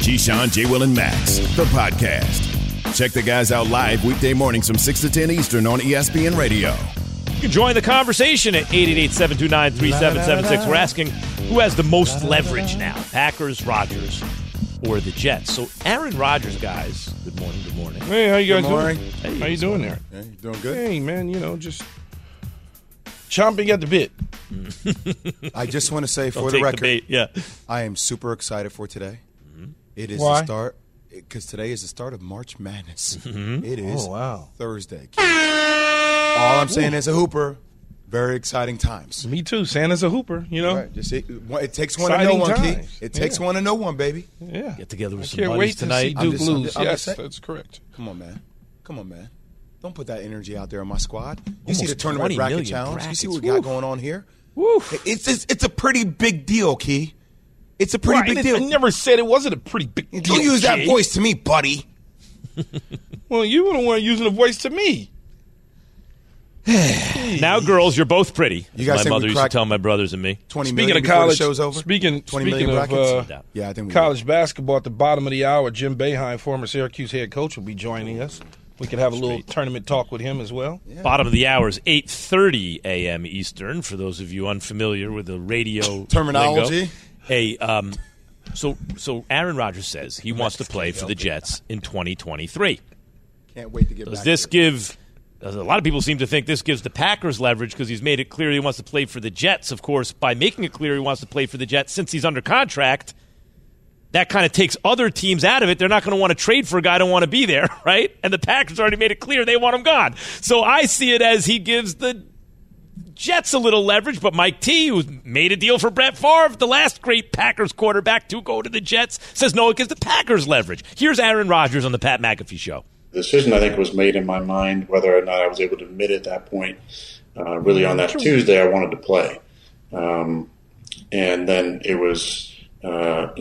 Keyshawn, J. Will, and Max, the podcast. Check the guys out live weekday mornings from 6 to 10 Eastern on ESPN Radio. You can join the conversation at 888-729-3776. We're asking who has the most leverage now, Packers, Rodgers, or the Jets. So Aaron Rodgers, guys, good morning, good morning. Hey, how you guys doing? Hey, how you doing there? Hey, you doing good? Hey, man, just chomping at the bit. I just want to say, for Don't the take record, bait. Yeah. I am super excited for today. It is Why? the start, because today is the start of March Madness. Mm-hmm. It is wow. Thursday. All I'm saying is a hooper. Very exciting times. Me too. Santa's a hooper, Right. Just it takes one to know Exciting one, Key. times. It takes one to know one, baby. Yeah. Get together with some Can't buddies wait to tonight. see Duke I'm lose. just Yes, saying. that's correct. Come on, man. Don't put that energy out there on my squad. You Almost see the tournament 20 bracket million challenge? brackets. You see what we got going on here? Woo. It's a pretty big deal, Key. It's a pretty big deal. I never said it wasn't a pretty big deal. Don't use that Key. voice to me, buddy. Well, you were the one using the voice to me. Now, girls, you're both pretty. You guys my think mother we used to cracked tell my brothers and me. 20 Speaking million of before college, the show's over? 20 million of brackets? Yeah, I think we college basketball at the bottom of the hour, Jim Boeheim, former Syracuse head coach, will be joining us. We could have a little tournament talk with him as well. Yeah. Bottom of the hour is 8:30 a.m. Eastern, for those of you unfamiliar with the radio terminology. Lingo. So Aaron Rodgers says he wants to play for the Jets in 2023. Can't wait to get Does back this to it. give – a lot of people seem to think this gives the Packers leverage because he's made it clear he wants to play for the Jets. Of course, by making it clear he wants to play for the Jets since he's under contract, that kind of takes other teams out of it. They're not going to want to trade for a guy who don't want to be there, right? And the Packers already made it clear they want him gone. So I see it as he gives the Jets a little leverage, but Mike T, who made a deal for Brett Favre, the last great Packers quarterback to go to the Jets, says no, it gives the Packers leverage. Here's Aaron Rodgers on the Pat McAfee Show. The decision, I think, was made in my mind whether or not I was able to admit at that point, really on that Tuesday, I wanted to play. And then it was, how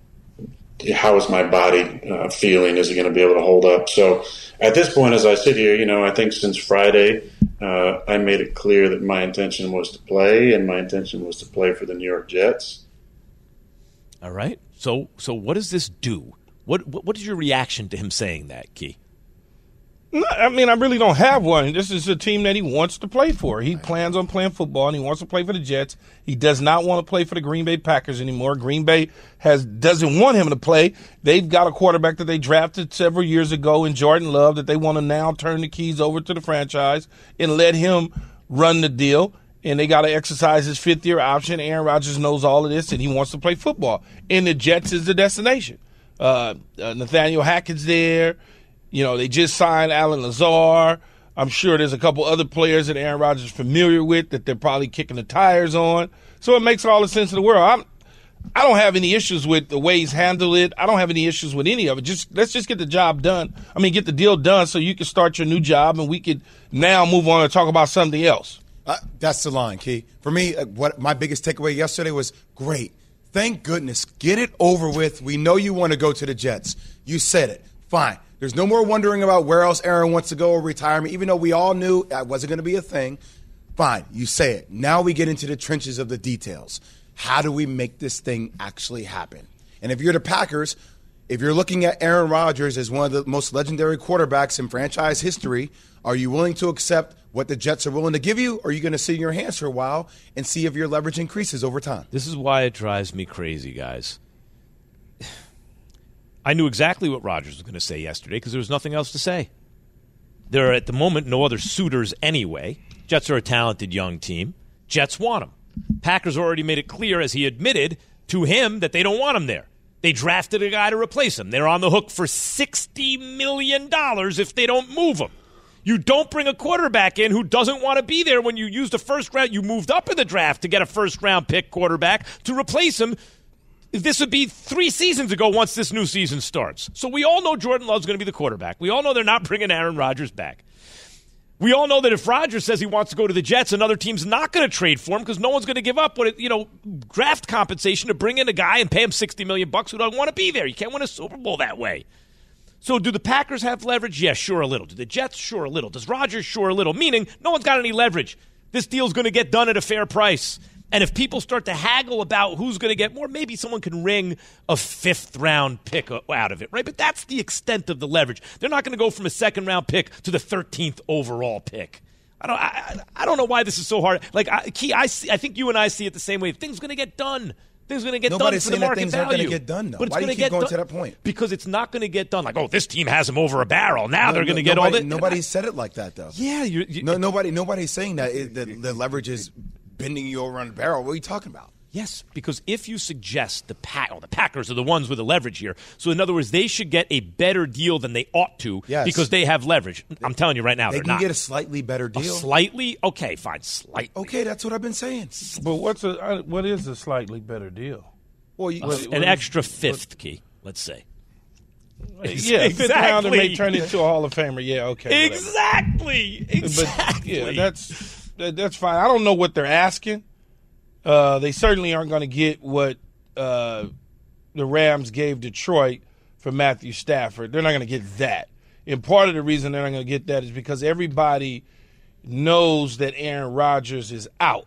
is my body feeling? Is it going to be able to hold up? So at this point, as I sit here, I think since Friday, I made it clear that my intention was to play, and my intention was to play for the New York Jets. All right. So what does this do? What is your reaction to him saying that, Key? No, I mean, I really don't have one. This is a team that he wants to play for. He plans on playing football, and he wants to play for the Jets. He does not want to play for the Green Bay Packers anymore. Green Bay doesn't want him to play. They've got a quarterback that they drafted several years ago in Jordan Love that they want to now turn the keys over to the franchise and let him run the deal. And they got to exercise his fifth-year option. Aaron Rodgers knows all of this, and he wants to play football. And the Jets is the destination. Nathaniel Hackett's there. They just signed Alan Lazar. I'm sure there's a couple other players that Aaron Rodgers is familiar with that they're probably kicking the tires on. So it makes all the sense in the world. I don't have any issues with the way he's handled it. I don't have any issues with any of it. Let's just get the job done. Get the deal done so you can start your new job and we could now move on and talk about something else. That's the line, Key. For me, what my biggest takeaway yesterday was great. Thank goodness. Get it over with. We know you want to go to the Jets. You said it. Fine. There's no more wondering about where else Aaron wants to go or retirement, even though we all knew that wasn't going to be a thing. Fine. You say it. Now we get into the trenches of the details. How do we make this thing actually happen? And if you're the Packers, if you're looking at Aaron Rodgers as one of the most legendary quarterbacks in franchise history, are you willing to accept what the Jets are willing to give you, or are you going to sit in your hands for a while and see if your leverage increases over time? This is why it drives me crazy, guys. I knew exactly what Rodgers was going to say yesterday because there was nothing else to say. There are, at the moment, no other suitors anyway. Jets are a talented young team. Jets want him. Packers already made it clear, as he admitted to him, that they don't want him there. They drafted a guy to replace him. They're on the hook for $60 million if they don't move him. You don't bring a quarterback in who doesn't want to be there when you used a first round. You moved up in the draft to get a first-round pick quarterback to replace him. This would be 3 seasons ago once this new season starts. So we all know Jordan Love's going to be the quarterback. We all know they're not bringing Aaron Rodgers back. We all know that if Rodgers says he wants to go to the Jets, another team's not going to trade for him because no one's going to give up draft compensation to bring in a guy and pay him $60 million who doesn't want to be there. You can't win a Super Bowl that way. So do the Packers have leverage? Yes, sure, a little. Do the Jets? Sure, a little. Does Rodgers? Sure, a little. Meaning no one's got any leverage. This deal's going to get done at a fair price. And if people start to haggle about who's going to get more, maybe someone can wring a 5th-round pick out of it, right? But that's the extent of the leverage. They're not going to go from a 2nd-round pick to the 13th overall pick. I don't know why this is so hard. Like, Key, I think you and I see it the same way. Things are going to get done. Things are going to get Nobody's done for the market saying that things value. aren't going to get done, though. But it's Why do you keep going to that point? Because it's not going to get done. Like, oh, this team has him over a barrel. Now they're going to get all this. Nobody said it like that, though. Yeah. Nobody's saying that the leverage is bending you over on the barrel. What are you talking about? Yes, because if you suggest the Packers are the ones with the leverage here, so in other words, they should get a better deal than they ought to because they have leverage. I'm telling you right now, they're not. They can get a slightly better deal. Slightly? Okay, fine, slightly. Okay, that's what I've been saying. But what is a slightly better deal? Well, an extra 5th, Key, let's say. Yeah, exactly. 5th rounder may turn into a Hall of Famer. Yeah, okay. Exactly. But, yeah, that's fine. I don't know what they're asking. They certainly aren't going to get what the Rams gave Detroit for Matthew Stafford. They're not going to get that. And part of the reason they're not going to get that is because everybody knows that Aaron Rodgers is out.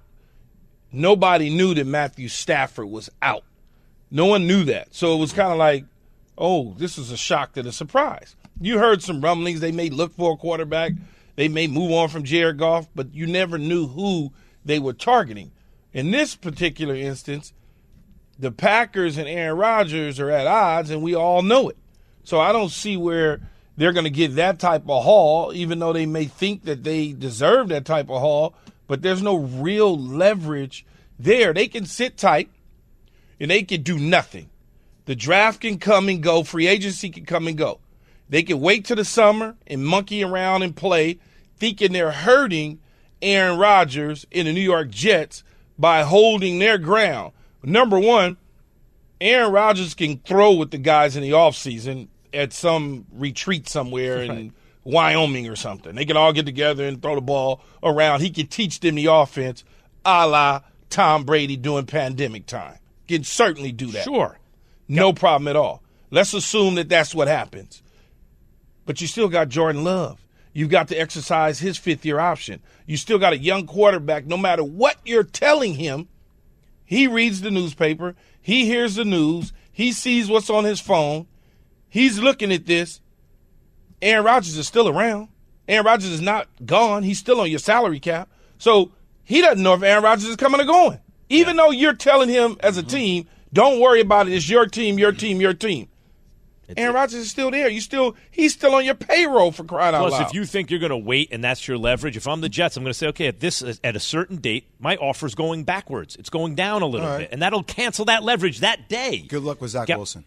Nobody knew that Matthew Stafford was out. No one knew that. So it was kind of like, oh, this is a shock to the surprise. You heard some rumblings. They may look for a quarterback. They may move on from Jared Goff, but you never knew who they were targeting. In this particular instance, the Packers and Aaron Rodgers are at odds, and we all know it. So I don't see where they're going to get that type of haul, even though they may think that they deserve that type of haul, but there's no real leverage there. They can sit tight, and they can do nothing. The draft can come and go. Free agency can come and go. They can wait till the summer and monkey around and play, thinking they're hurting Aaron Rodgers in the New York Jets by holding their ground. Number one, Aaron Rodgers can throw with the guys in the offseason at some retreat somewhere in Wyoming or something. They can all get together and throw the ball around. He can teach them the offense a la Tom Brady during pandemic time. Can certainly do that. Sure. No problem at all. Let's assume that that's what happens. But you still got Jordan Love. You've got to exercise his 5th-year option. You still got a young quarterback. No matter what you're telling him, he reads the newspaper. He hears the news. He sees what's on his phone. He's looking at this. Aaron Rodgers is still around. Aaron Rodgers is not gone. He's still on your salary cap. So he doesn't know if Aaron Rodgers is coming or going. Even though you're telling him as a team, don't worry about it. It's your team, your team, your team. Aaron Rodgers is still there. He's still on your payroll, for crying out loud. Plus, if you think you're going to wait and that's your leverage, if I'm the Jets, I'm going to say, okay, at a certain date, my offer's going backwards. It's going down a little bit, and that'll cancel that leverage that day. Good luck with Zach Wilson.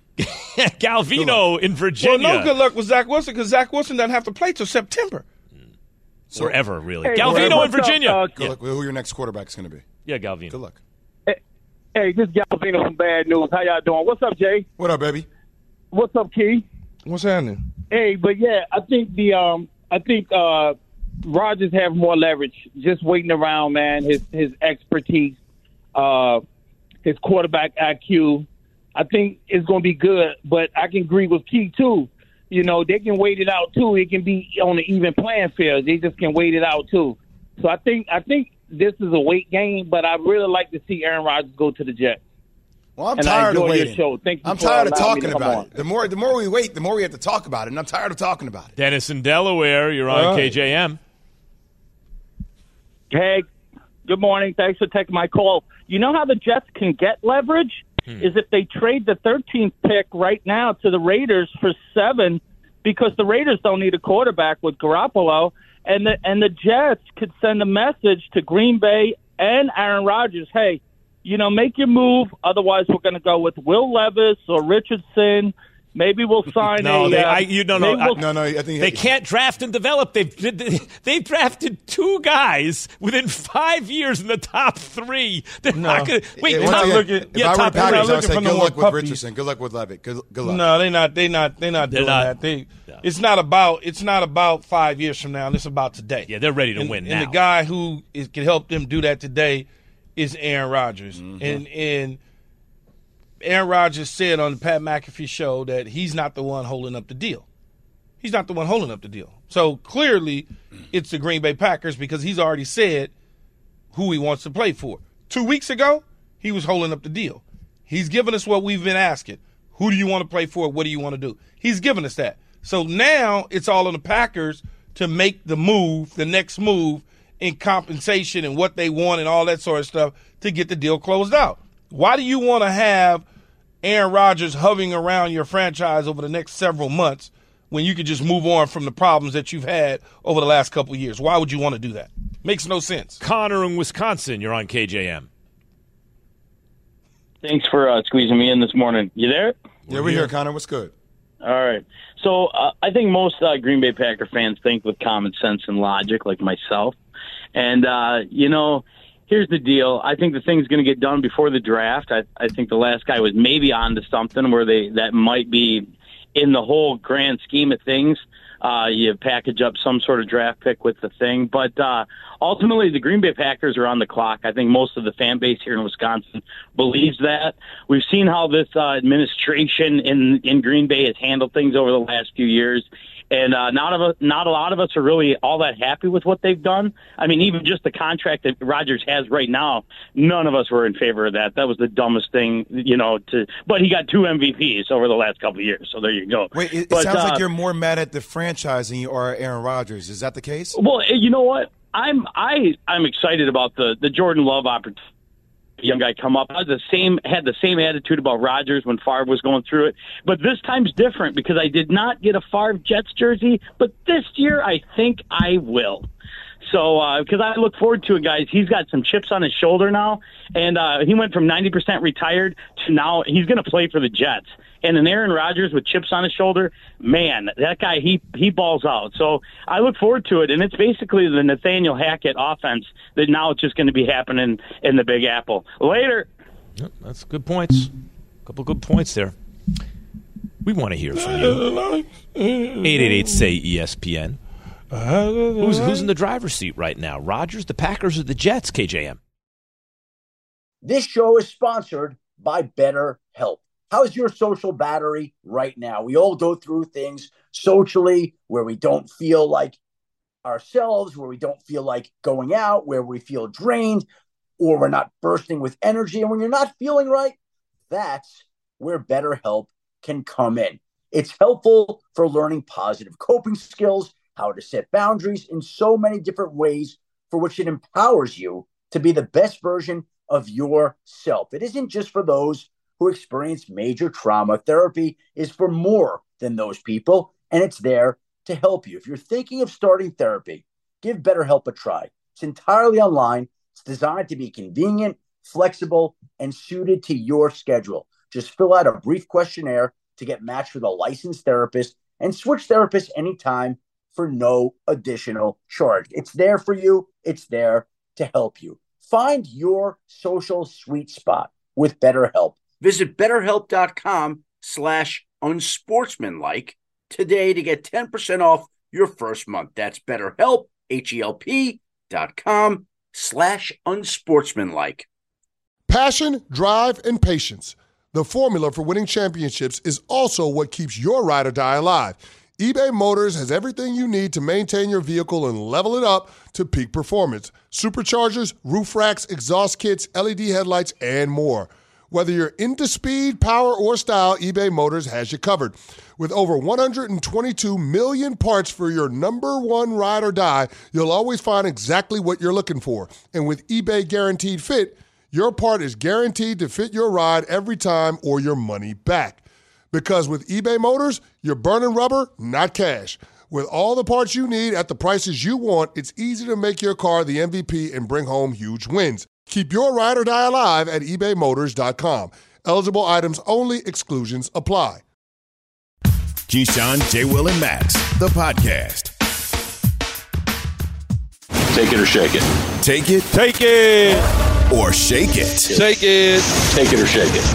Galvino in Virginia. Well, no good luck with Zach Wilson because Zach Wilson doesn't have to play till September. Or ever, really. Hey, Galvino in Virginia. Good luck with who your next quarterback is going to be. Yeah, Galvino. Good luck. Hey, this is Galvino from Bad News. How y'all doing? What's up, Jay? What up, baby? What's up, Key? What's happening? Hey, but yeah, I think Rodgers have more leverage just waiting around, man. His expertise, his quarterback IQ. I think it's going to be good, but I can agree with Key too. You know, they can wait it out too. It can be on an even playing field. They just can wait it out too. So I think this is a wait game, but I'd really like to see Aaron Rodgers go to the Jets. Well, I'm tired of waiting. I'm tired of talking about it. The more we wait, the more we have to talk about it, and I'm tired of talking about it. Dennis in Delaware, you're on KJM. Hey, good morning. Thanks for taking my call. You know how the Jets can get leverage? Is if they trade the 13th pick right now to the Raiders for 7, because the Raiders don't need a quarterback with Garoppolo, and the Jets could send a message to Green Bay and Aaron Rodgers, hey, you know, make your move. Otherwise, we're going to go with Will Levis or Richardson. Maybe we'll sign No, I think they can't draft and develop. They've drafted 2 guys within 5 years in the top 3. They're not going to wait. If I were Packers, I would say good luck with Richardson. Good luck with Levitt. Good luck. No, they're not doing that. It's not about 5 years from now. It's about today. Yeah, they're ready to win now. And the guy who can help them do that today is Aaron Rodgers. Mm-hmm. And Aaron Rodgers said on the Pat McAfee show that he's not the one holding up the deal. He's not the one holding up the deal. So clearly it's the Green Bay Packers because he's already said who he wants to play for. 2 weeks ago, he was holding up the deal. He's given us what we've been asking. Who do you want to play for? What do you want to do? He's given us that. So now it's all on the Packers to make the move, the next move in compensation and what they want and all that sort of stuff to get the deal closed out. Why do you want to have Aaron Rodgers hovering around your franchise over the next several months when you could just move on from the problems that you've had over the last couple of years? Why would you want to do that? Makes no sense. Connor in Wisconsin, you're on KJM. Thanks for squeezing me in this morning. You there? Yeah, we're here, Connor. What's good? All right. So I think most Green Bay Packer fans think with common sense and logic, like myself. And, here's the deal. I think the thing's going to get done before the draft. I think the last guy was maybe onto something where that might be in the whole grand scheme of things. You package up some sort of draft pick with the thing. But ultimately, the Green Bay Packers are on the clock. I think most of the fan base here in Wisconsin believes that. We've seen how this administration in Green Bay has handled things over the last few years. And not a lot of us are really all that happy with what they've done. I mean, even just the contract that Rodgers has right now, none of us were in favor of that. That was the dumbest thing, but he got 2 MVPs over the last couple of years, so there you go. Wait, it sounds like you're more mad at the franchise than you are Aaron Rodgers. Is that the case? Well, you know what? I'm excited about the Jordan Love opportunity. Young guy come up. I had the same attitude about Rodgers when Favre was going through it. But this time's different because I did not get a Favre Jets jersey, but this year I think I will. So, because I look forward to it, guys. He's got some chips on his shoulder now, and he went from 90% retired to now he's going to play for the Jets. And an Aaron Rodgers with chips on his shoulder, man, that guy, he balls out. So I look forward to it, and it's basically the Nathaniel Hackett offense that now it's just going to be happening in the Big Apple. Later. Yep, that's good points. A couple good points there. We want to hear from you. 888-SAY-ESPN. Who's in the driver's seat right now? Rodgers, the Packers, or the Jets, KJM? This show is sponsored by BetterHelp. How's your social battery right now? We all go through things socially where we don't feel like ourselves, where we don't feel like going out, where we feel drained, or we're not bursting with energy. And when you're not feeling right, that's where BetterHelp can come in. It's helpful for learning positive coping skills, how to set boundaries in so many different ways for which it empowers you to be the best version of yourself. It isn't just for those who experience major trauma. Therapy is for more than those people, and it's there to help you. If you're thinking of starting therapy, give BetterHelp a try. It's entirely online. It's designed to be convenient, flexible, and suited to your schedule. Just fill out a brief questionnaire to get matched with a licensed therapist and switch therapists anytime for no additional charge. It's there for you. It's there to help you. Find your social sweet spot with BetterHelp. Visit BetterHelp.com/unsportsmanlike today to get 10% off your first month. That's BetterHelp, HELP.com/unsportsmanlike. Passion, drive, and patience. The formula for winning championships is also what keeps your ride or die alive. eBay Motors has everything you need to maintain your vehicle and level it up to peak performance. Superchargers, roof racks, exhaust kits, LED headlights, and more. Whether you're into speed, power, or style, eBay Motors has you covered. With over 122 million parts for your number one ride or die, you'll always find exactly what you're looking for. And with eBay Guaranteed Fit, your part is guaranteed to fit your ride every time or your money back. Because with eBay Motors, you're burning rubber, not cash. With all the parts you need at the prices you want, it's easy to make your car the MVP and bring home huge wins. Keep your ride or die alive at ebaymotors.com. Eligible items only. Exclusions apply. Keyshawn, J. Will, and Max, the podcast. Take it or shake it. Take it. Take it. Or shake it. Take it. Take it or shake it.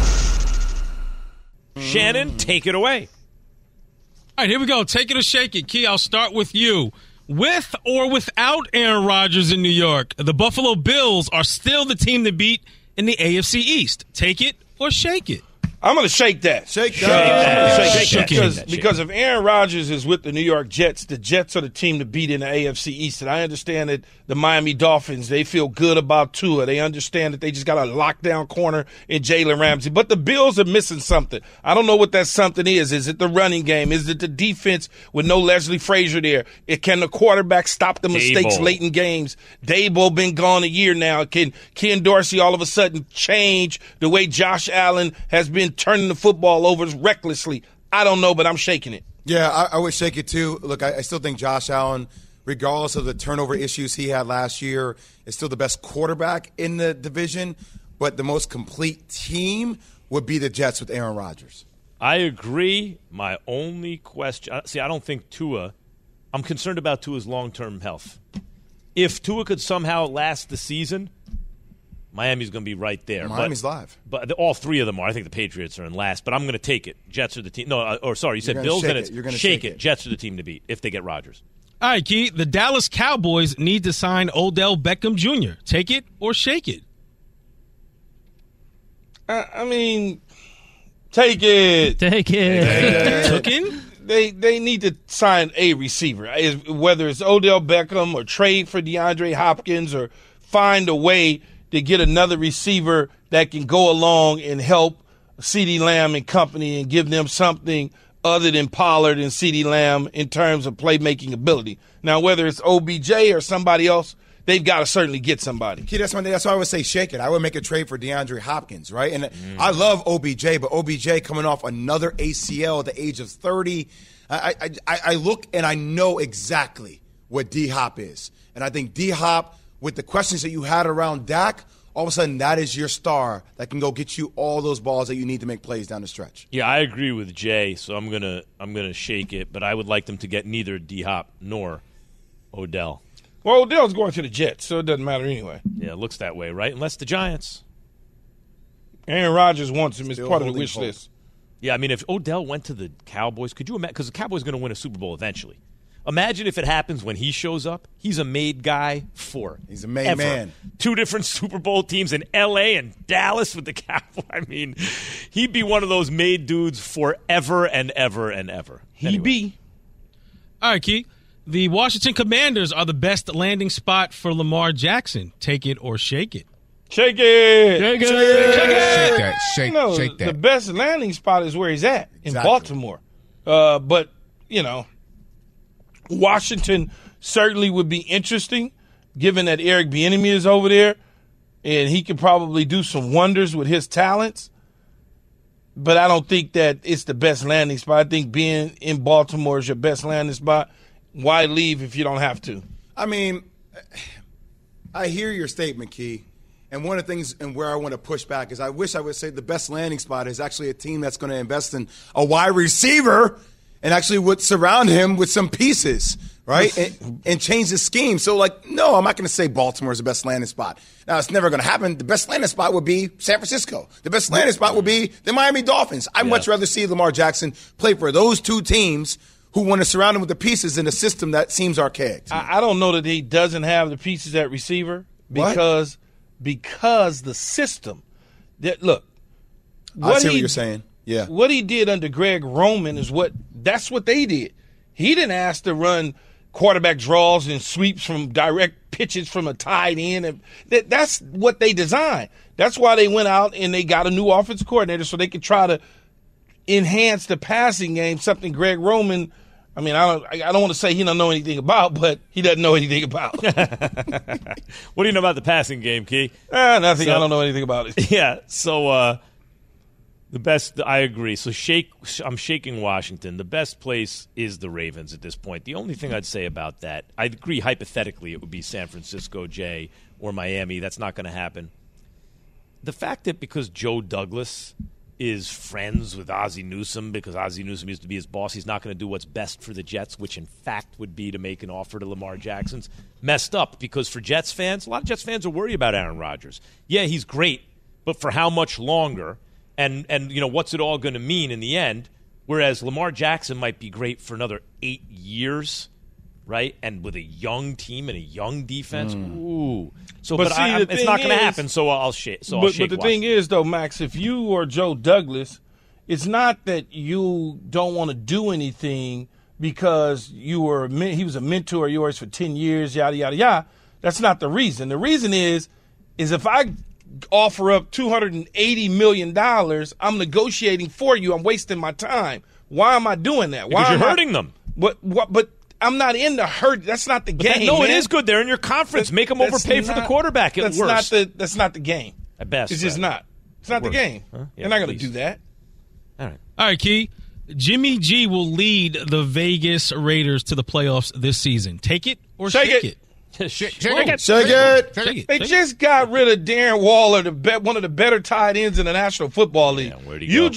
Shannon, take it away. All right, here we go. Take it or shake it. Key, I'll start with you. With or without Aaron Rodgers in New York, the Buffalo Bills are still the team to beat in the AFC East. Take it or shake it. I'm going to shake that. Shake that. Because if Aaron Rodgers is with the New York Jets, the Jets are the team to beat in the AFC East. And I understand that the Miami Dolphins, they feel good about Tua. They understand that they just got a lockdown corner in Jalen Ramsey. But the Bills are missing something. I don't know what that something is. Is it the running game? Is it the defense with no Leslie Frazier there? Can the quarterback stop the mistakes late in games? Dable been gone a year now. Can Ken Dorsey all of a sudden change the way Josh Allen has been turning the football over recklessly? I don't know, but I'm shaking it. Yeah, I would shake it too. Look, I still think Josh Allen, regardless of the turnover issues he had last year, is still the best quarterback in the division, but the most complete team would be the Jets with Aaron Rodgers. I agree. My only question – see, I don't think Tua – I'm concerned about Tua's long-term health. If Tua could somehow last the season – Miami's going to be right there. Miami's live. But all three of them are. I think the Patriots are in last, but I'm going to take it. Jets are the team. No, you said Bills, then it's shake it. Jets are the team to beat if they get Rodgers. All right, Key. The Dallas Cowboys need to sign Odell Beckham Jr. Take it or shake it? Take it. Take it. Tookin'? They need to sign a receiver, whether it's Odell Beckham or trade for DeAndre Hopkins or find a way to get another receiver that can go along and help CeeDee Lamb and company and give them something other than Pollard and CeeDee Lamb in terms of playmaking ability. Now, whether it's OBJ or somebody else, they've got to certainly get somebody. Key, that's why I would say shake it. I would make a trade for DeAndre Hopkins, right? And I love OBJ, but OBJ coming off another ACL at the age of 30. I look and I know exactly what D-Hop is. And I think D-Hop, with the questions that you had around Dak, all of a sudden that is your star that can go get you all those balls that you need to make plays down the stretch. Yeah, I agree with Jay, so I'm gonna shake it, but I would like them to get neither D-Hop nor Odell. Well, Odell's going to the Jets, so it doesn't matter anyway. Yeah, it looks that way, right? Unless the Giants. Aaron Rodgers wants him as part of the wish list. Yeah, I mean, if Odell went to the Cowboys, could you imagine? Because the Cowboys are going to win a Super Bowl eventually. Imagine if it happens when he shows up. He's a made guy for He's a made man. 2 different Super Bowl teams in L.A. and Dallas with the Cowboys. I mean, he'd be one of those made dudes forever and ever and ever. He be. All right, Key. The Washington Commanders are the best landing spot for Lamar Jackson. Take it or shake it. Shake it. Shake it. Shake that. Shake that. The best landing spot is where he's at, in Baltimore. But, Washington certainly would be interesting, given that Eric Bieniemy is over there, and he could probably do some wonders with his talents. But I don't think that it's the best landing spot. I think being in Baltimore is your best landing spot. Why leave if you don't have to? I mean, I hear your statement, Key. And one of the things and where I want to push back is I wish I would say the best landing spot is actually a team that's going to invest in a wide receiver and actually would surround him with some pieces, right, and change the scheme. So, no, I'm not going to say Baltimore is the best landing spot. Now, it's never going to happen. The best landing spot would be San Francisco. The best landing spot would be the Miami Dolphins. I'd much rather see Lamar Jackson play for those two teams who want to surround him with the pieces in a system that seems archaic. I don't know that he doesn't have the pieces at receiver because the system that I see what you're saying. Yeah. What he did under Greg Roman that's what they did. He didn't ask to run quarterback draws and sweeps from direct pitches from a tight end. And that's what they designed. That's why they went out and they got a new offensive coordinator so they could try to enhance the passing game, something Greg Roman, I don't want to say he don't know anything about, but he doesn't know anything about. What do you know about the passing game, Key? Nothing. I don't know anything about it. Yeah, so the best, I agree. So I'm shaking Washington. The best place is the Ravens at this point. The only thing I'd say about that, I agree hypothetically it would be San Francisco, Jay, or Miami. That's not going to happen. The fact that because Joe Douglas is friends with Ozzie Newsome because Ozzie Newsome used to be his boss, he's not going to do what's best for the Jets, which in fact would be to make an offer to Lamar Jackson's messed up because for Jets fans, a lot of Jets fans are worried about Aaron Rodgers. Yeah, he's great, but for how much longer? And what's it all going to mean in the end? Whereas Lamar Jackson might be great for another 8 years, right? And with a young team and a young defense, ooh. So, but it's not going to happen. So I'll shake. But the thing is, though, Max, if you or Joe Douglas It's not that you don't want to do anything because he was a mentor of yours for 10 years, yada, yada, yada. That's not the reason. The reason is if I offer up $280 million, I'm negotiating for you. I'm wasting my time. Why am I doing that? Because you're hurting them. But I'm not in the hurt. That's not the game. No, it is good. They're in your conference. Make them overpay for the quarterback. That's not the game. At best. It's just not. It's not the game. Huh? Yeah, they're not going to do that. All right, Key. Jimmy G will lead the Vegas Raiders to the playoffs this season. Take it or shake it? Shake it. They just got rid of Darren Waller, one of the better tight ends in the National Football League. Yeah, where'd he go?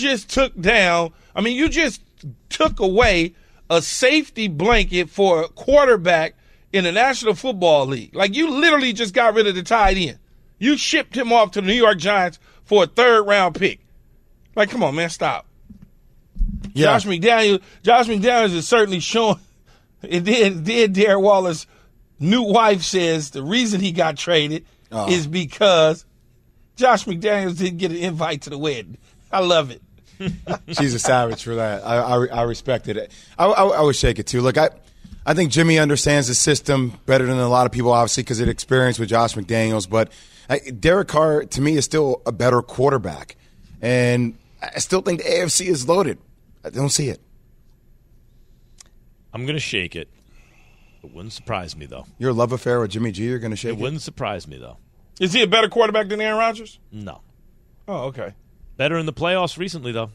You just took away a safety blanket for a quarterback in the National Football League. Like, you literally just got rid of the tight end. You shipped him off to the New York Giants for a third-round pick. Like, come on, man, stop. Yeah. Josh McDaniels is certainly showing. It did Darren Waller's new wife says the reason he got traded is because Josh McDaniels didn't get an invite to the wedding. I love it. She's a savage for that. I respected it. I would shake it too. Look, I think Jimmy understands the system better than a lot of people, obviously, because of experience with Josh McDaniels. But Derek Carr, to me, is still a better quarterback. And I still think the AFC is loaded. I don't see it. I'm going to shake it. It wouldn't surprise me, though. Your love affair with Jimmy G, you're going to shake it? It wouldn't surprise me, though. Is he a better quarterback than Aaron Rodgers? No. Oh, okay. Better in the playoffs recently, though.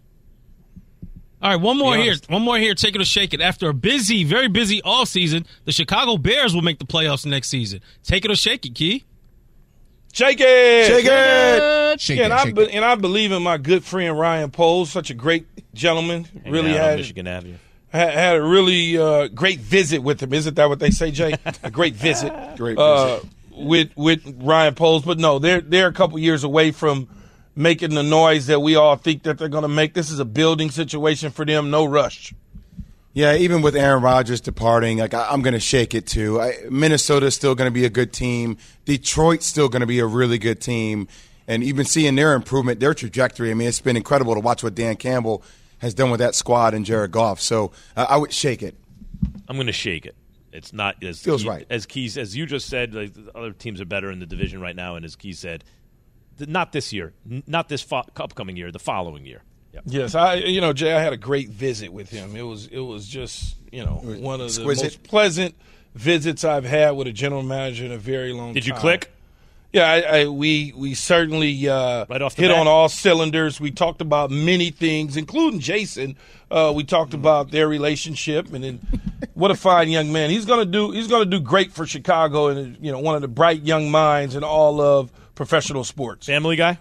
All right, one more here. One more here. Take it or shake it. After a busy, very busy offseason, the Chicago Bears will make the playoffs next season. Take it or shake it, Key. Shake it. Shake it. Shake it. And I believe in my good friend Ryan Poles, such a great gentleman. Really had Michigan Avenue. Had a really great visit with him. Isn't that what they say, Jay? A great visit. Great visit. With Ryan Poles. But no, they're a couple years away from making the noise that we all think that they're going to make. This is a building situation for them. No rush. Yeah, even with Aaron Rodgers departing, I'm going to shake it too. Minnesota's still going to be a good team. Detroit's still going to be a really good team. And even seeing their improvement, their trajectory, I mean, it's been incredible to watch what Dan Campbell has done with that squad and Jared Goff. So I would shake it. I'm going to shake it. It's not as feels right. As you just said, like, the other teams are better in the division right now, and as Key said, not this year, not this upcoming year, the following year. Yep. Yes, Jay, I had a great visit with him. It was just, one of the most pleasant visits I've had with a general manager in a very long time. Did you click? Yeah, we certainly right off the hit bat. on all cylinders. We talked about many things, including Jason. We talked about their relationship, and then what a fine young man. He's gonna do great for Chicago, and one of the bright young minds in all of professional sports. Family Guy?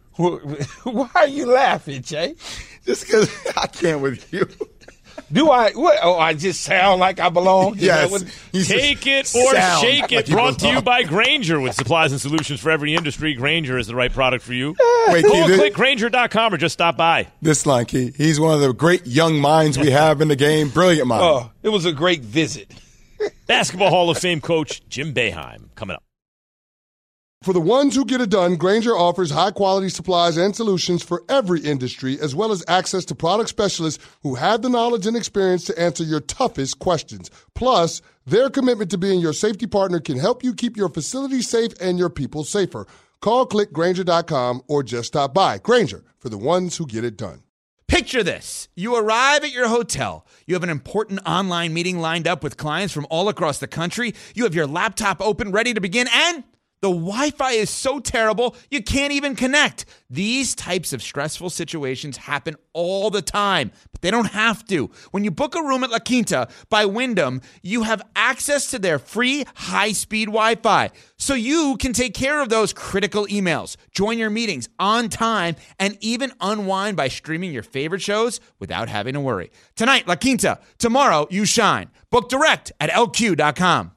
Why are you laughing, Jay? Just because I can't with you. Do I? What? Oh, I just sound like I belong? Yes. Take it or shake it. Brought to you by Grainger. With supplies and solutions for every industry, Grainger is the right product for you. Wait, Go and click Grainger.com or just stop by. This line, Key. He's one of the great young minds we have in the game. Brilliant mind. Oh, it was a great visit. Basketball Hall of Fame coach Jim Boeheim coming up. For the ones who get it done, Grainger offers high-quality supplies and solutions for every industry, as well as access to product specialists who have the knowledge and experience to answer your toughest questions. Plus, their commitment to being your safety partner can help you keep your facility safe and your people safer. Call, click Grainger.com, or just stop by. Grainger, for the ones who get it done. Picture this. You arrive at your hotel. You have an important online meeting lined up with clients from all across the country. You have your laptop open, ready to begin, and the Wi-Fi is so terrible, you can't even connect. These types of stressful situations happen all the time, but they don't have to. When you book a room at La Quinta by Wyndham, you have access to their free high-speed Wi-Fi, so you can take care of those critical emails, join your meetings on time, and even unwind by streaming your favorite shows without having to worry. Tonight, La Quinta. Tomorrow, you shine. Book direct at LQ.com.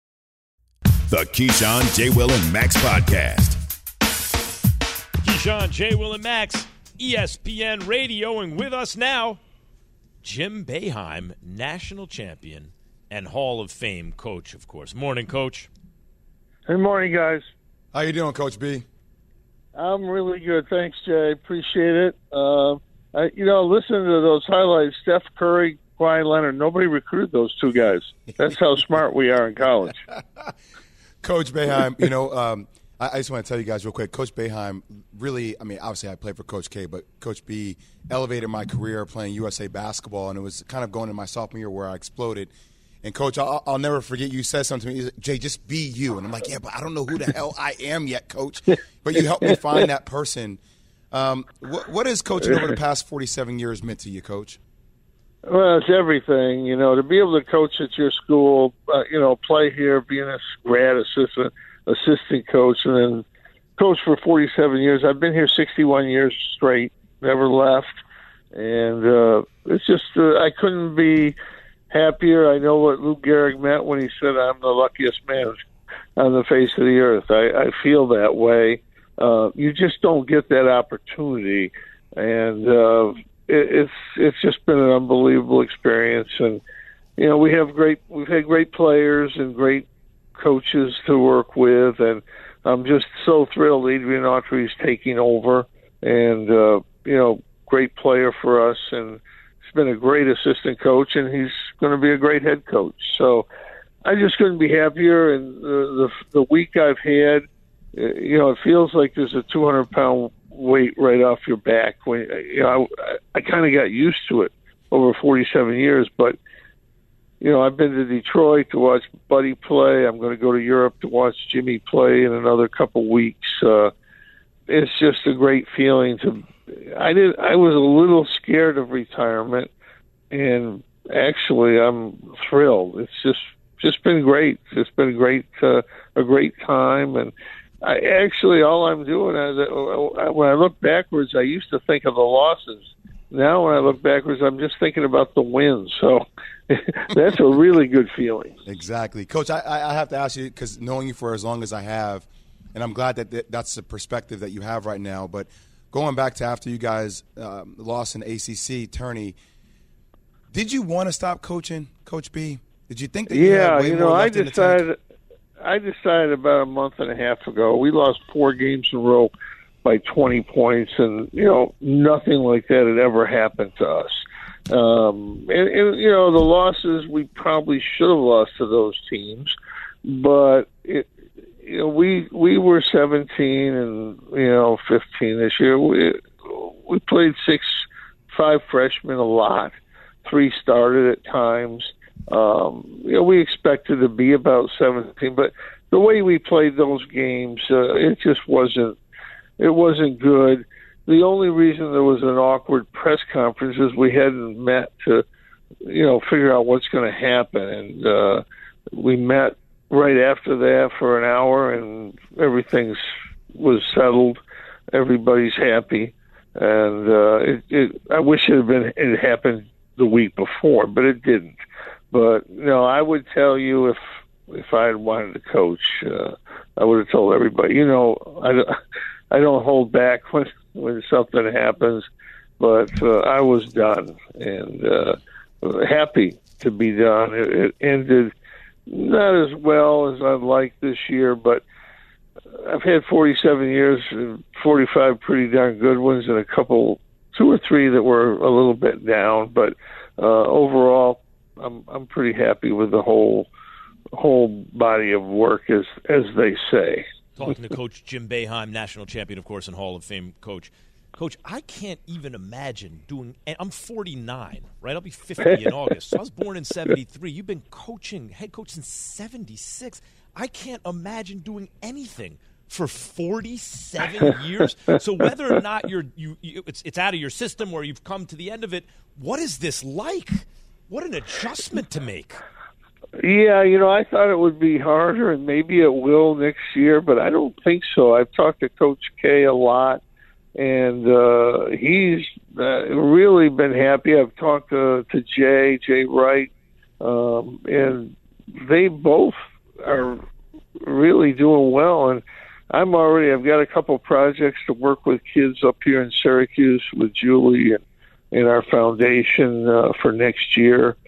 The Keyshawn, J. Will, and Max podcast. Keyshawn, J. Will, and Max, ESPN Radio, and with us now, Jim Boeheim, national champion and Hall of Fame coach, of course. Morning, Coach. Good morning, guys. How you doing, Coach B? I'm really good. Thanks, Jay. Appreciate it. Listen to those highlights. Steph Curry, Kawhi Leonard. Nobody recruited those two guys. That's how smart we are in college. Coach Boeheim, I just want to tell you guys real quick. Coach Boeheim really, obviously I played for Coach K, but Coach B elevated my career playing USA basketball, and it was kind of going in my sophomore year where I exploded. And, Coach, I'll never forget you said something to me. Jay, just be you. And I'm like, yeah, but I don't know who the hell I am yet, Coach. But you helped me find that person. What has coaching over the past 47 years meant to you, Coach? Well, it's everything. To be able to coach at your school, play here, being a grad assistant coach, and then coach for 47 years. I've been here 61 years straight, never left. And it's just I couldn't be happier. I know what Lou Gehrig meant when he said, I'm the luckiest man on the face of the earth. I feel that way. You just don't get that opportunity. And it's just been an unbelievable experience. And, we've had great players and great coaches to work with. And I'm just so thrilled Adrian Autry's taking over. And, great player for us. And he's been a great assistant coach, and he's going to be a great head coach. So I just couldn't be happier. And the week I've had, it feels like there's a 200-pound weight right off your back. When I kind of got used to it over 47 years, but I've been to Detroit to watch Buddy play. I'm going to go to Europe to watch Jimmy play in another couple weeks. It's just a great feeling to. I was a little scared of retirement, and actually I'm thrilled. It's just been great. It's been a great time, and all I'm doing when I look backwards, I used to think of the losses. Now when I look backwards, I'm just thinking about the wins. So that's a really good feeling. Exactly, Coach. I have to ask you, because knowing you for as long as I have, and I'm glad that's the perspective that you have right now. But going back to after you guys lost in ACC tourney, did you want to stop coaching, Coach B? Did you think that you had way more left in the tank? I decided about a month and a half ago. We lost 4 games in a row by 20 points, and nothing like that had ever happened to us. And the losses, we probably should have lost to those teams, but we were 17 and 15 this year. We played 5 freshmen a lot. 3 started at times. We expected to be about 17, but the way we played those games, it just wasn't good. The only reason there was an awkward press conference is we hadn't met to, figure out what's going to happen. And we met right after that for an hour, and everything was settled. Everybody's happy. And I wish it happened the week before, but it didn't. But I would tell you if I had wanted to coach, I would have told everybody. I don't hold back when something happens, but I was done and happy to be done. It ended not as well as I'd like this year, but I've had 47 years, 45 pretty darn good ones, and 2 or 3 that were a little bit down. But overall, I'm pretty happy with the whole body of work, as they say. Talking to Coach Jim Boeheim, national champion, of course, and Hall of Fame coach. Coach, I can't even imagine doing – I'm 49, right? I'll be 50 in August. So I was born in 73. You've been head coach since 76. I can't imagine doing anything for 47 years. So whether or not it's out of your system or you've come to the end of it, what is this like? What an adjustment to make. Yeah, I thought it would be harder, and maybe it will next year, but I don't think so. I've talked to Coach K a lot, and he's really been happy. I've talked to Jay Wright, and they both are really doing well. And I've got a couple projects to work with kids up here in Syracuse with Julie and in our foundation for next year.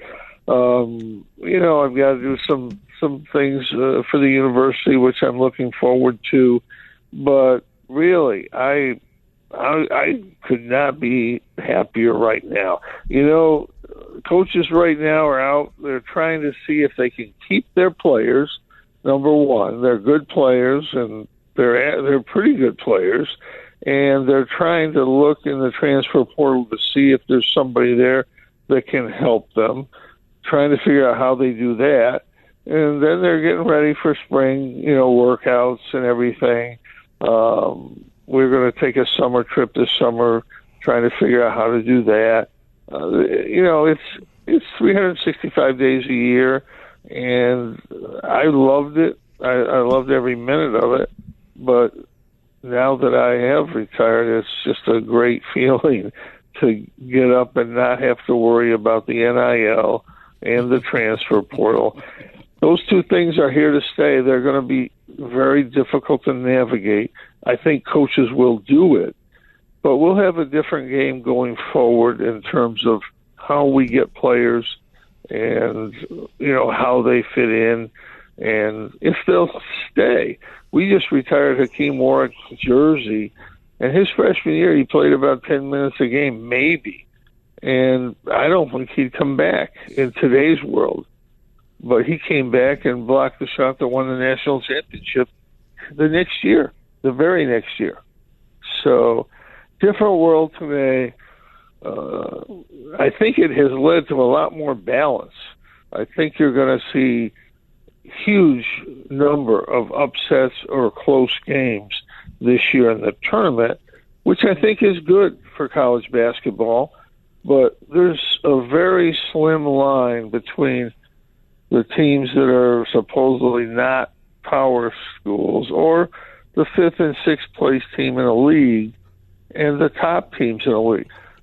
I've got to do some things for the university, which I'm looking forward to. But really, I I could not be happier right now. You know, coaches right now are out. They're trying to see if they can keep their players. Number one, they're good players, and they're pretty good players, and they're trying to look in the transfer portal to see if there's somebody there that can help them, trying to figure out how they do that. And then they're getting ready for spring, you know, workouts and everything. We're going to take a summer trip this summer, trying to figure out how to do that. You know, it's 365 days a year, and I loved it. I loved every minute of it. But now that I have retired, it's just a great feeling to get up and not have to worry about the NIL and the transfer portal. Those two things are here to stay. They're going to be very difficult to navigate. I think coaches will do it, but we'll have a different game going forward in terms of how we get players and, you know, how they fit in and if they'll stay. We just retired Hakeem Warrick Jersey, and his freshman year he played about 10 minutes a game, maybe. And I don't think he'd come back in today's world. But he came back and blocked the shot that won the national championship the next year, the very next year. So, different world today. I think it has led to a lot more balance. I think you're going to see huge number of upsets or close games this year in the tournament, which I think is good for college basketball. But there's a very slim line between the teams that are supposedly not power schools or the 5th and 6th place team in a league and the top teams in a league.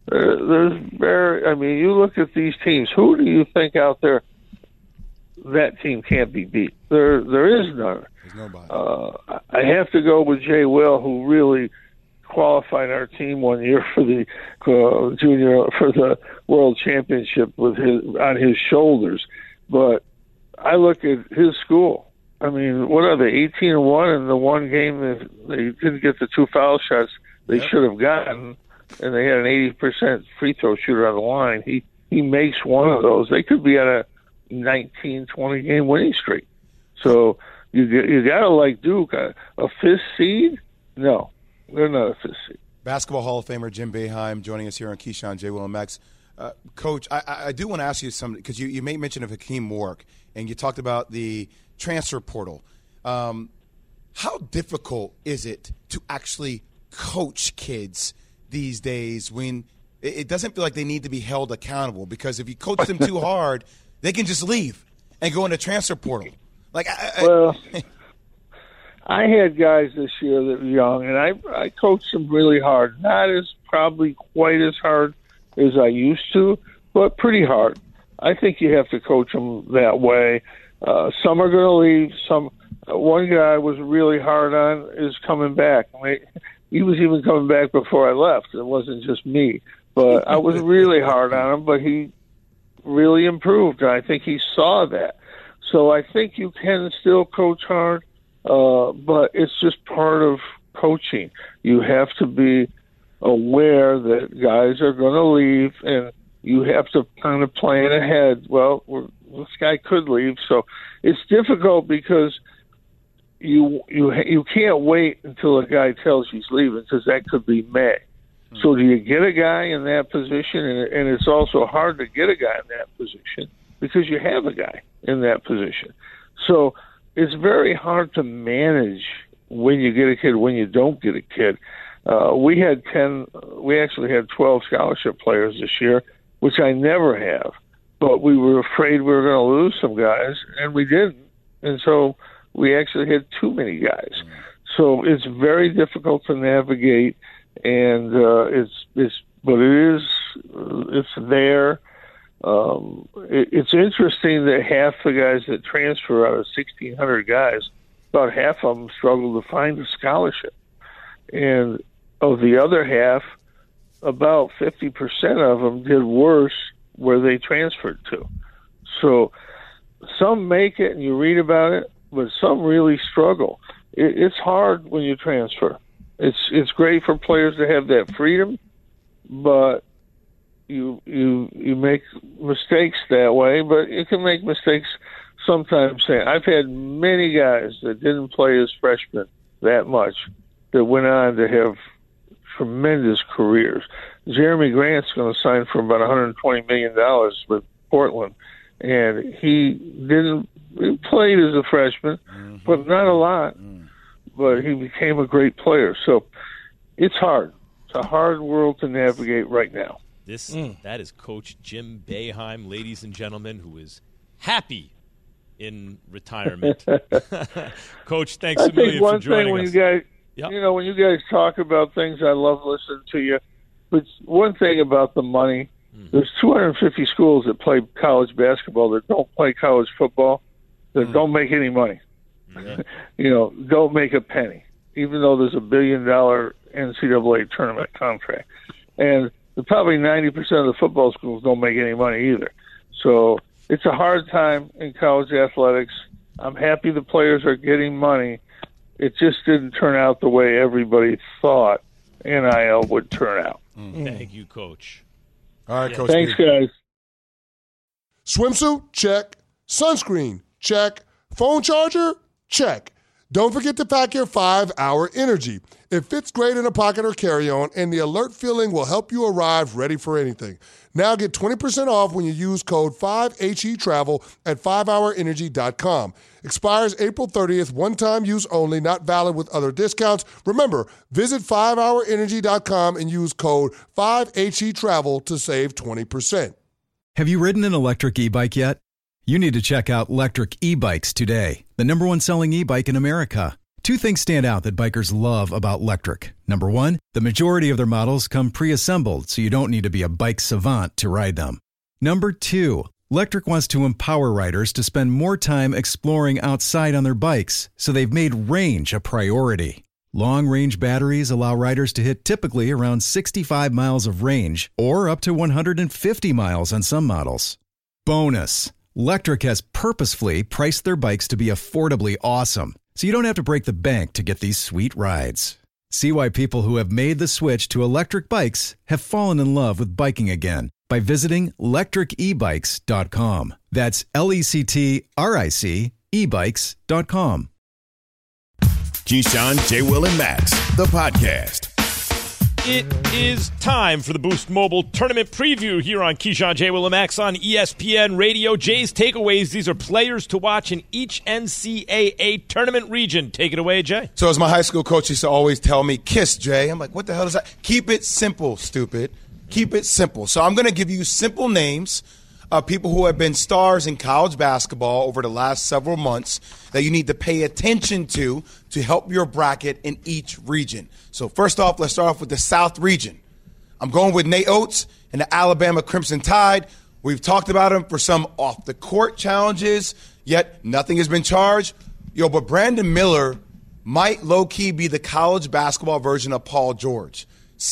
You look at these teams, who do you think out there that team can't be beat? There is none. There's nobody. I have to go with Jay Will, who really qualified our team one year for the for the World Championship on his shoulders. But I look at his school. I mean, what are they, 18-1 in the one game that they didn't get the 2 foul shots they should have gotten, and they had an 80% free throw shooter on the line. He makes one of those. They could be at a 19-20 game winning streak. So you got to like Duke. A 5th seed? No, they're not a 5th seed. Basketball Hall of Famer Jim Boeheim joining us here on Keyshawn, J. Will, and Max. Coach, I do want to ask you something, because you made mention of Hakeem Warrick, and you talked about the transfer portal. How difficult is it to actually coach kids these days when it doesn't feel like they need to be held accountable? Because if you coach them too hard, they can just leave and go into transfer portal. I had guys this year that were young, and I coached them really hard. Not as probably quite as hard as I used to, but pretty hard. I think you have to coach them that way. Some are going to leave. One guy I was really hard on is coming back. He was even coming back before I left. It wasn't just me. But I was really hard on him, but he really improved. I think he saw that. So I think you can still coach hard, but it's just part of coaching. You have to be aware that guys are going to leave, and you have to kind of plan ahead. Well, this guy could leave, so it's difficult because you can't wait until a guy tells he's leaving, because that could be May. So do you get a guy in that position? And it's also hard to get a guy in that position because you have a guy in that position. So it's very hard to manage when you get a kid, when you don't get a kid. We actually had 12 scholarship players this year, which I never have. But we were afraid we were going to lose some guys, and we didn't. And so we actually had too many guys. So it's very difficult to navigate, and it's there. It's interesting that half the guys that transfer out of 1,600 guys, about half of them struggle to find a scholarship. And of the other half, about 50% of them did worse where they transferred to. So some make it and you read about it, but some really struggle. It's hard when you transfer. It's great for players to have that freedom, but you make mistakes that way. But you can make mistakes sometimes. I've had many guys that didn't play as freshmen that much that went on to have tremendous careers. Jeremy Grant's going to sign for about $120 million with Portland, and he played as a freshman, but not a lot. But he became a great player. So it's hard. It's a hard world to navigate right now. That is Coach Jim Boeheim, ladies and gentlemen, who is happy in retirement. Coach, thanks a million for joining us. When you guys talk about things, I love listening to you. But one thing about the money, there's 250 schools that play college basketball that don't play college football, that don't make any money. Don't make a penny, even though there's $1 billion NCAA tournament contract. And probably 90% of the football schools don't make any money either. So it's a hard time in college athletics. I'm happy the players are getting money. It just didn't turn out the way everybody thought NIL would turn out. Thank you, Coach. All right, Coach. Thanks, guys. Swimsuit? Check. Sunscreen? Check. Phone charger? Check. Don't forget to pack your 5-Hour Energy. It fits great in a pocket or carry-on, and the alert feeling will help you arrive ready for anything. Now get 20% off when you use code 5HETRAVEL at 5hourenergy.com. Expires April 30th, one-time use only, not valid with other discounts. Remember, visit 5hourenergy.com and use code 5HETRAVEL to save 20%. Have you ridden an electric e-bike yet? You need to check out Lectric E-Bikes today, the #1 selling e-bike in America. Two things stand out that bikers love about Lectric. Number one, the majority of their models come pre-assembled, so you don't need to be a bike savant to ride them. Number two, Lectric wants to empower riders to spend more time exploring outside on their bikes, so they've made range a priority. Long-range batteries allow riders to hit typically around 65 miles of range, or up to 150 miles on some models. Bonus, Lectric has purposefully priced their bikes to be affordably awesome, so you don't have to break the bank to get these sweet rides. See why people who have made the switch to electric bikes have fallen in love with biking again by visiting lectricebikes.com. That's LECTRIC ebikes.com. Keyshawn, J. Will, and Max, the podcast. It is time for the Boost Mobile Tournament Preview here on Keyshawn, J. Will, and Max on ESPN Radio. Jay's takeaways, these are players to watch in each NCAA tournament region. Take it away, Jay. So as my high school coach used to always tell me, KISS, Jay. I'm like, what the hell is that? Keep it simple, stupid. Keep it simple. So I'm going to give you simple names of people who have been stars in college basketball over the last several months that you need to pay attention to help your bracket in each region. So first off, let's start off with the South region. I'm going with Nate Oates and the Alabama Crimson Tide. We've talked about him for some off-the-court challenges, yet nothing has been charged. But Brandon Miller might low-key be the college basketball version of Paul George.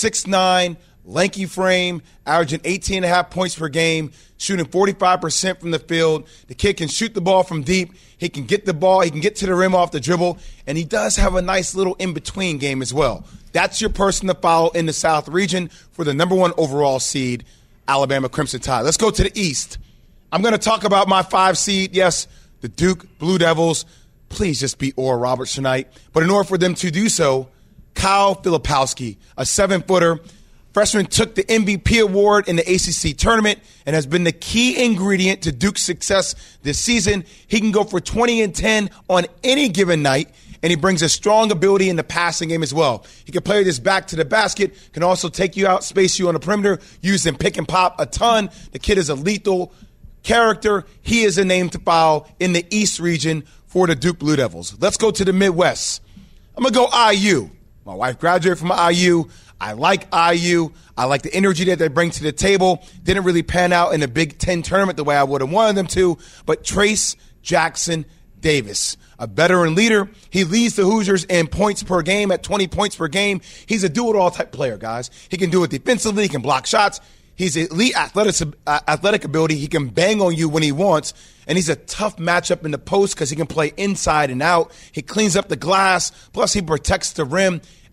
6'9", lanky frame, averaging 18.5 points per game, shooting 45% from the field. The kid can shoot the ball from deep. He can get the ball. He can get to the rim off the dribble. And he does have a nice little in-between game as well. That's your person to follow in the South region for the #1 overall seed, Alabama Crimson Tide. Let's go to the East. I'm going to talk about my 5 seed. Yes, the Duke Blue Devils. Please just beat Oral Roberts tonight. But in order for them to do so, Kyle Filipowski, a 7-footer, freshman, took the MVP award in the ACC tournament and has been the key ingredient to Duke's success this season. He can go for 20 and 10 on any given night, and he brings a strong ability in the passing game as well. He can play this back to the basket, can also take you out, space you on the perimeter, use him pick and pop a ton. The kid is a lethal character. He is a name to follow in the East region for the Duke Blue Devils. Let's go to the Midwest. I'm going to go IU. My wife graduated from IU. I like IU. I like the energy that they bring to the table. Didn't really pan out in the Big Ten tournament the way I would have wanted them to. But Trace Jackson Davis, a veteran leader. He leads the Hoosiers in points per game at 20 points per game. He's a do-it-all type player, guys. He can do it defensively. He can block shots. He's elite athletic ability. He can bang on you when he wants. And he's a tough matchup in the post because he can play inside and out. He cleans up the glass. Plus, he protects the rim.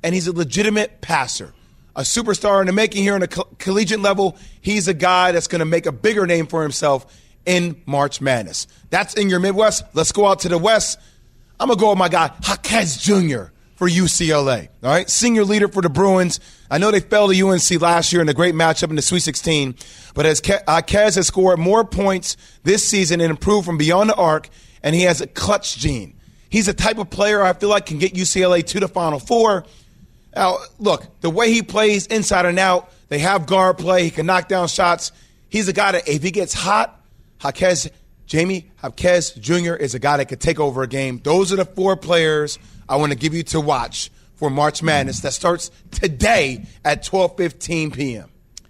and he's a legitimate passer. A superstar in the making here on a collegiate level. He's a guy that's going to make a bigger name for himself in March Madness. That's in your Midwest. Let's go out to the West. I'm going to go with my guy, Jaquez Jr. for UCLA. All right, senior leader for the Bruins. I know they fell to UNC last year in a great matchup in the Sweet 16, but as Jaquez has scored more points this season and improved from beyond the arc, and he has a clutch gene. He's a type of player I feel like can get UCLA to the Final Four. Now, look, the way he plays inside and out, they have guard play. He can knock down shots. He's a guy that if he gets hot, Jaquez Jr. is a guy that could take over a game. Those are the 4 players I want to give you to watch for March Madness that starts today at 12:15 p.m.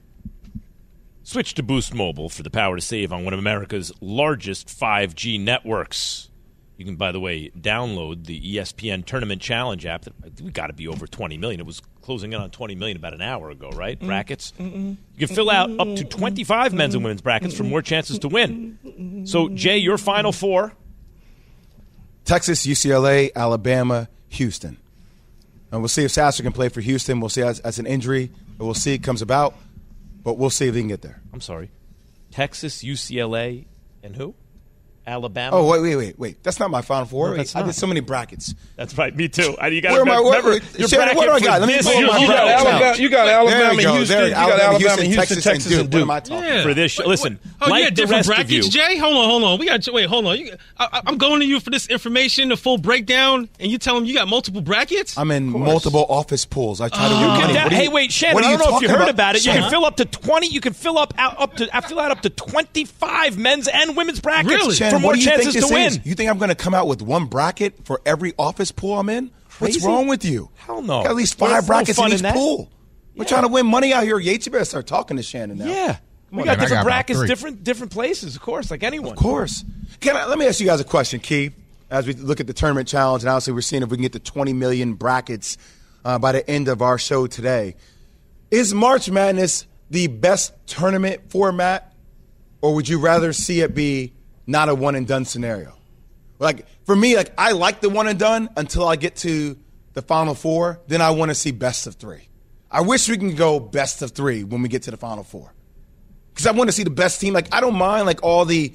Switch to Boost Mobile for the power to save on one of America's largest 5G networks. You can, by the way, download the ESPN Tournament Challenge app. We got to be over 20 million. It was closing in on 20 million about an hour ago, right? Brackets. You can fill out up to 25 men's and women's brackets for more chances to win. So, Jay, your Final 4. Texas, UCLA, Alabama, Houston. And we'll see if Sasser can play for Houston. We'll see as an injury. We'll see it comes about. But we'll see if he can get there. I'm sorry. Texas, UCLA, and who? Alabama. Oh, wait. That's not my Final 4. No, I did so many brackets. That's right. Me too. You got to remember your bracket. What do I got? Let me pull my bracket. You got Alabama, Houston. You got Alabama, Houston, Texas, and Duke. What am I talking about? For this show. Listen. Different brackets, Jay? Hold on. Hold on. I'm going to you for this information, the full breakdown, and you tell them you got multiple brackets? I'm in multiple office pools. I try to win money. Hey, wait, Shannon, I don't know if you heard about it. You can fill up to 20. You can fill out up to 25 men's and women's brackets for more chances to win. You think I'm going to come out with one bracket for every office pool I'm in? Crazy? What's wrong with you? Hell no. Got at least 5 brackets in each pool. We're trying to win money out here. Yates, you better start talking to Shannon now. Yeah. We got different brackets, different places, of course, like anyone. Of course. Let me ask you guys a question, Key, as we look at the tournament challenge, and obviously we're seeing if we can get to 20 million brackets by the end of our show today. Is March Madness the best tournament format, or would you rather see it be not a one-and-done scenario? Like, for me, I like the one-and-done until I get to the Final Four. Then I want to see best of 3. I wish we can go best of 3 when we get to the Final Four. Because I want to see the best team. I don't mind, all the,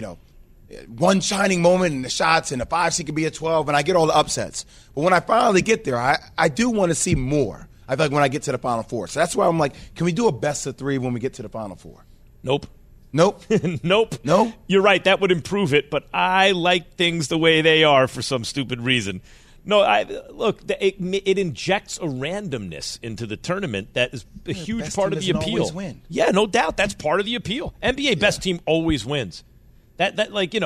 one shining moment and the shots and the 5 seed could be a 12, and I get all the upsets. But when I finally get there, I do want to see more. I feel like when I get to the Final Four. So that's why I'm like, can we do a best of 3 when we get to the Final Four? Nope. Nope. Nope. No? You're right. That would improve it, but I like things the way they are for some stupid reason. No, look, it injects a randomness into the tournament that is a huge part of the appeal. Always win. Yeah, no doubt. That's part of the appeal. NBA best team always wins. That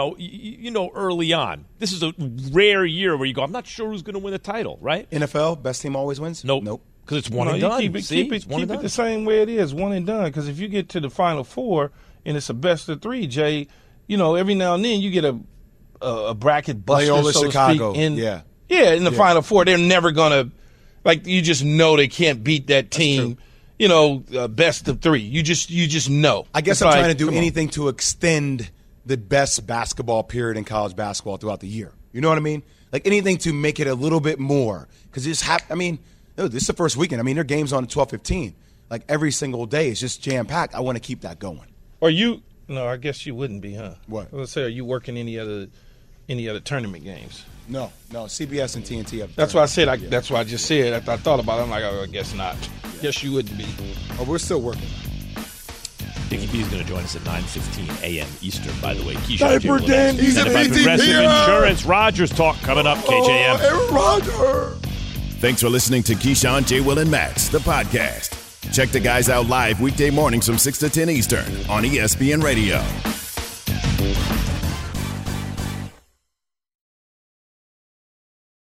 early on. This is a rare year where you go, I'm not sure who's going to win the title, right? NFL, best team always wins? Nope. Because it's one and done. Keep it the same way it is, one and done. Because if you get to the Final Four and it's a best of 3, Jay, every now and then you get a bracket buster, Loyola, so Chicago. to speak. In the Final Four. They're never going to, you just know they can't beat that team. Best of 3. You just know. I guess I'm trying to do anything to extend the best basketball period in college basketball throughout the year. You know what I mean? Anything to make it a little bit more. Because this is the first weekend. There are games on 12-15. Every single day is just jam-packed. I want to keep that going. No, I guess you wouldn't be, huh? What? I was going to say, are you working any other tournament games? No. CBS and TNT. That's why I said. That's why I just said. After I thought about it, I'm like, I guess not. Guess you wouldn't be. Oh, we're still working. Dickie B is going to join us at 9:15 a.m. Eastern, by the way. Diaper Dan, he's an Progressive Insurance. Rogers Talk coming up, KJM. Aaron Rodgers. Thanks for listening to Keyshawn, J. Will, and Max, the podcast. Check the guys out live weekday mornings from 6 to 10 Eastern on ESPN Radio.